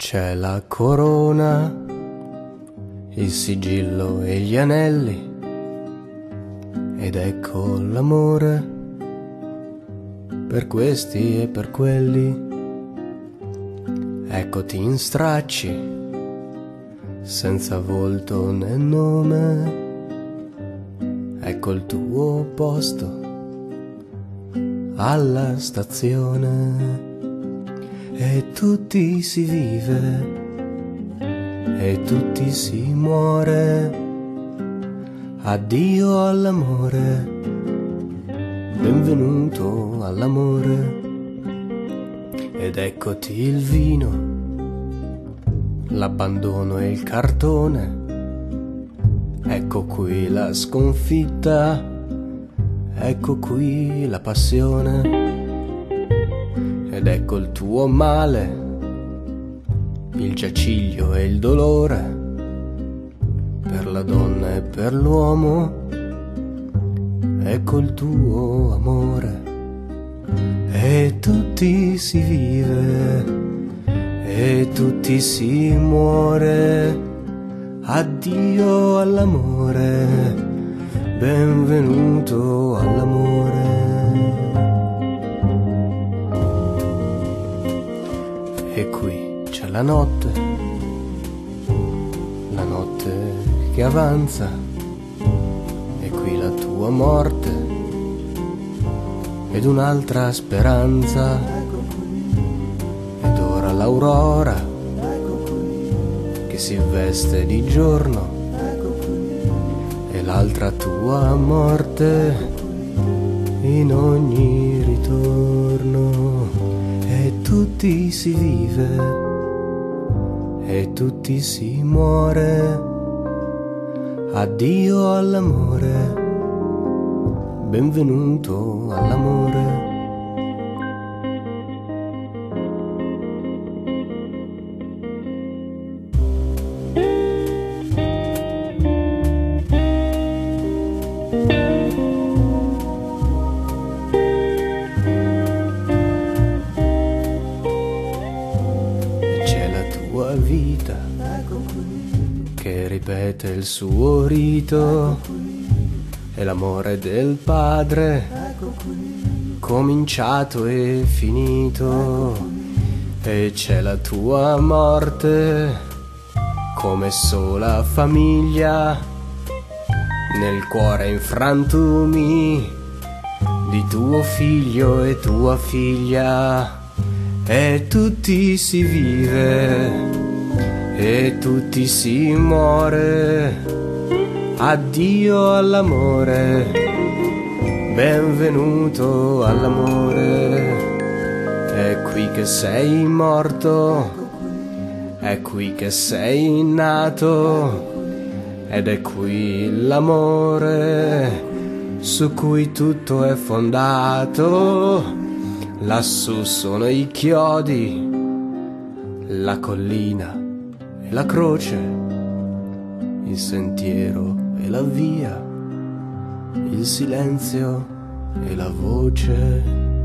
C'è la corona, il sigillo e gli anelli, ed ecco l'amore per questi e per quelli. Eccoti in stracci, senza volto né nome, ecco il tuo posto alla stazione. E tutti si vive, e tutti si muore. Addio all'amore, benvenuto all'amore. Ed eccoti il vino, l'abbandono e il cartone. Ecco qui la sconfitta, ecco qui la passione. Ed ecco il tuo male, il giaciglio e il dolore, per la donna e per l'uomo. Ecco il tuo amore. E tutti si vive, e tutti si muore. Addio all'amore, benvenuto all'amore. E qui c'è la notte che avanza, e qui la tua morte ed un'altra speranza. Ed ora l'aurora che si veste di giorno, e l'altra tua morte in ogni ritorno. E tutti si vive, e tutti si muore. Addio all'amore, benvenuto all'amore. Vita che ripete il suo rito, è l'amore del padre cominciato e finito. E c'è la tua morte come sola famiglia, nel cuore in frantumi di tuo figlio e tua figlia. E tutti si vive, e tutti si muore. Addio all'amore, benvenuto all'amore. È qui che sei morto, è qui che sei nato, ed è qui l'amore su cui tutto è fondato. Lassù sono i chiodi, la collina e la croce, il sentiero e la via, il silenzio e la voce.